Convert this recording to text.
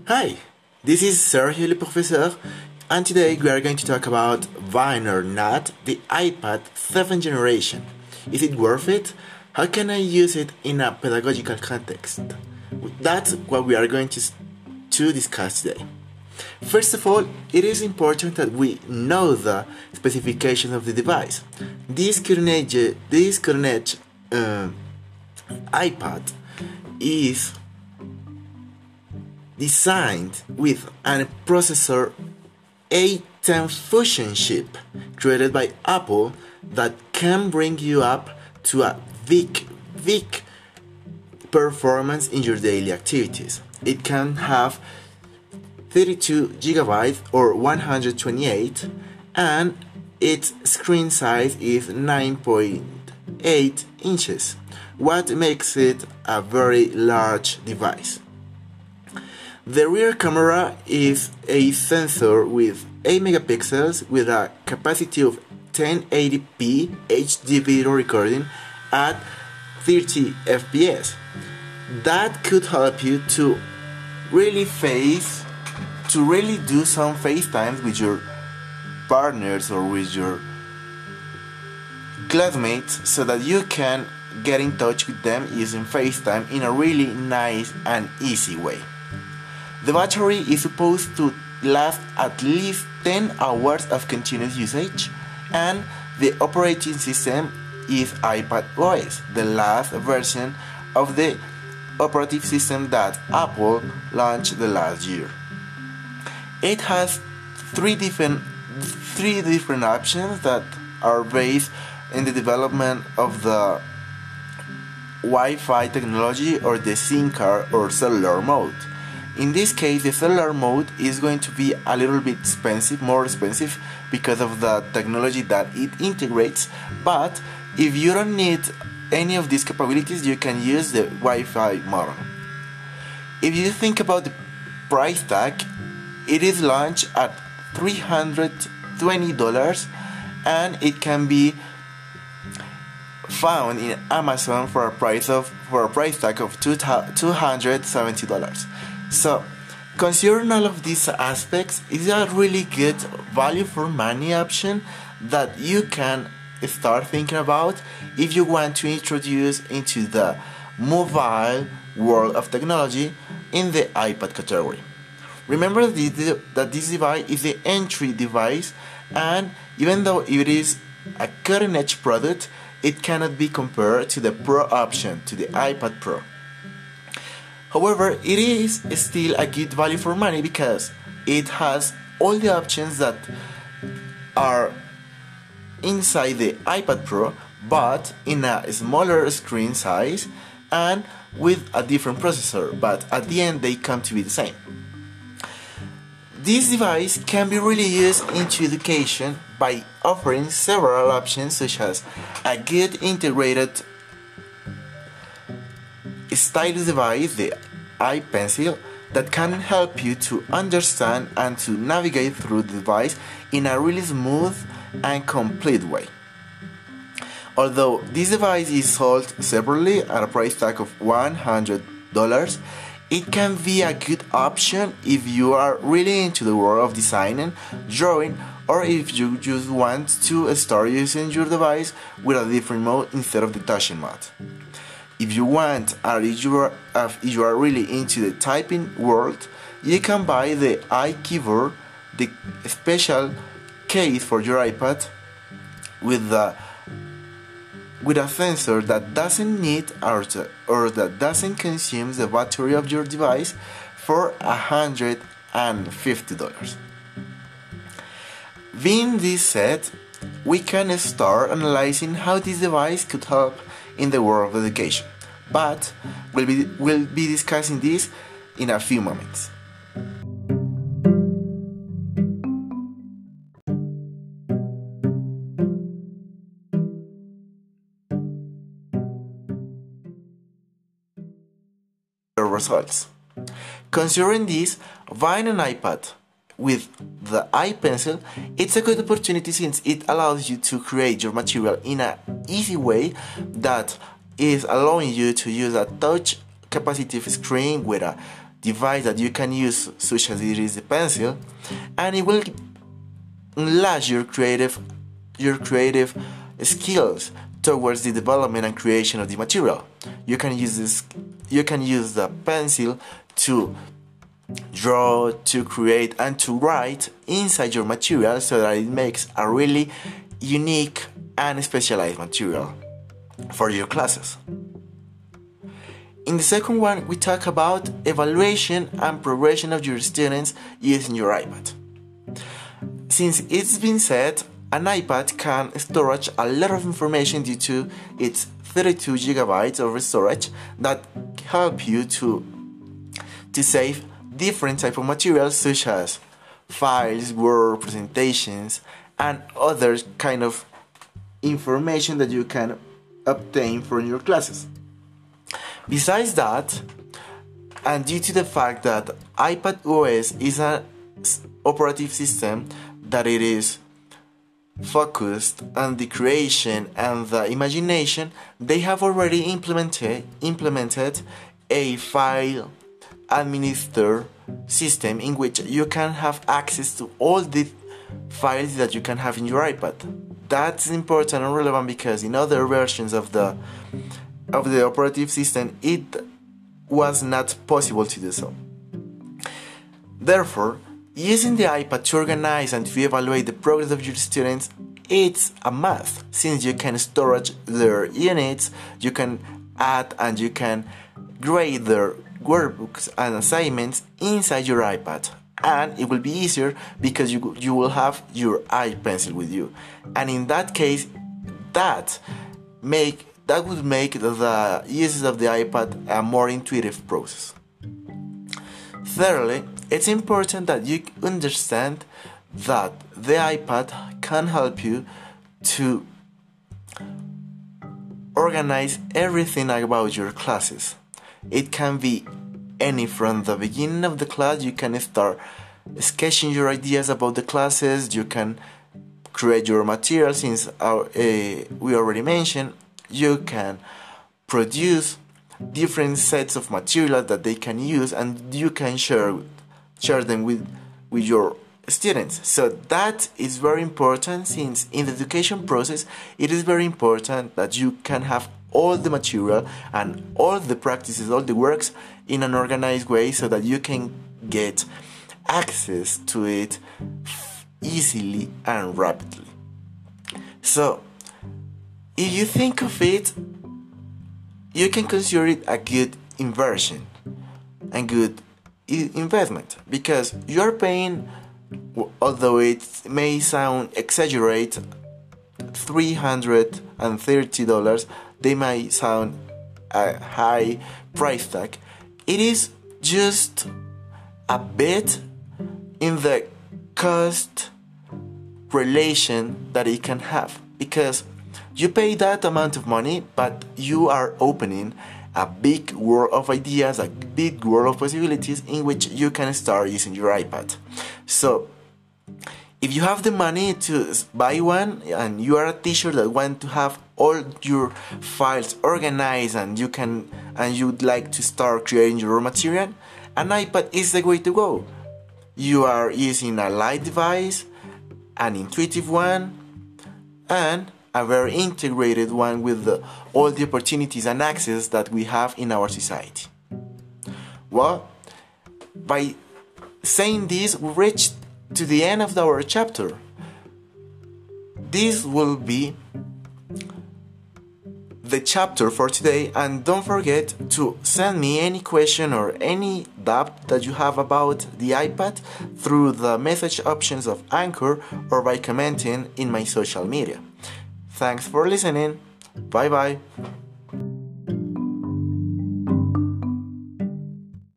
Hi, this is Sergio Le Professeur, and today we are going to talk about Vine or not, the iPad 7th generation. Is it worth it? How can I use it in a pedagogical context? That's what we are going to discuss today. First of all, it is important that we know the specifications of the device. This current iPad is designed with a processor A10 Fusion chip created by Apple that can bring you up to a big performance in your daily activities. It can have 32 GB or 128, and its screen size is 9.8 inches, what makes it a very large device. The rear camera is a sensor with 8 megapixels with a capacity of 1080p HD video recording at 30 FPS. That could help you to really do some FaceTimes with your partners or with your classmates so that you can get in touch with them using FaceTime in a really nice and easy way. The battery is supposed to last at least 10 hours of continuous usage, and the operating system is iPad OS, the last version of the operating system that Apple launched the last year. It has three different options that are based in the development of the Wi-Fi technology or the SIM card or cellular mode. In this case, the cellular mode is going to be a little bit more expensive because of the technology that it integrates, but if you don't need any of these capabilities, you can use the Wi-Fi model. If you think about the price tag, it is launched at $320 and it can be found in Amazon for a price tag of $270. So, considering all of these aspects, it's a really good value for money option that you can start thinking about if you want to introduce into the mobile world of technology in the iPad category. Remember that this device is the entry device, and even though it is a cutting-edge product, it cannot be compared to the Pro option, to the iPad Pro. However, it is still a good value for money because it has all the options that are inside the iPad Pro, but in a smaller screen size and with a different processor, but at the end they come to be the same. This device can be really used into education by offering several options such as a good integrated stylus device, the iPencil, that can help you to understand and to navigate through the device in a really smooth and complete way. Although this device is sold separately at a price tag of $100, it can be a good option if you are really into the world of designing, drawing, or if you just want to start using your device with a different mode instead of the touching mode. If you want, or if you are really into the typing world, you can buy the iKeyboard, the special case for your iPad with a sensor that doesn't need or that doesn't consume the battery of your device for $150. Being this said, we can start analyzing how this device could help in the world of education, but we'll be discussing this in a few moments. Results. Considering this, Vine and iPad with the iPencil, it's a good opportunity since it allows you to create your material in an easy way that is allowing you to use a touch capacitive screen with a device that you can use, such as it is the pencil, and it will enlarge your creative skills towards the development and creation of the material. You can use the pencil to draw, to create, and to write inside your material, so that it makes a really unique and specialized material for your classes. In the second one, we talk about evaluation and progression of your students using your iPad. Since it's been said, an iPad can store a lot of information due to its 32 gigabytes of storage that help you to save different type of materials, such as files, Word, presentations, and other kind of information that you can obtain from your classes. Besides that, and due to the fact that iPad OS is an operative system that it is focused on the creation and the imagination, they have already implemented a file administer system in which you can have access to all the files that you can have in your iPad. That's important and relevant because in other versions of the operative system it was not possible to do so. Therefore, using the iPad to organize and to evaluate the progress of your students, it's a must, since you can store their units, you can add and you can grade their workbooks and assignments inside your iPad, and it will be easier because you will have your iPencil with you, and in that case that would make the uses of the iPad a more intuitive process. Thirdly, it's important that you understand that the iPad can help you to organize everything about your classes. It can be any from the beginning of the class. You can start sketching your ideas about the classes, you can create your material, since we already mentioned, you can produce different sets of material that they can use, and you can share them with your students. So that is very important, since in the education process it is very important that you can have all the material and all the practices, all the works in an organized way, so that you can get access to it easily and rapidly. So if you think of it, you can consider it a good inversion and good investment, because you are paying, although it may sound exaggerate, $330, they might sound a high price tag. It is just a bit in the cost relation that it can have, because you pay that amount of money, but you are opening a big world of ideas, a big world of possibilities in which you can start using your iPad. So if you have the money to buy one, and you are a teacher that want to have all your files organized, and you'd like to start creating your own material, an iPad is the way to go. You are using a light device, an intuitive one, and a very integrated one with all the opportunities and access that we have in our society. Well, by saying this, we reached to the end of our chapter. This will be the chapter for today, and don't forget to send me any question or any doubt that you have about the iPad through the message options of Anchor or by commenting in my social media. Thanks for listening. Bye bye.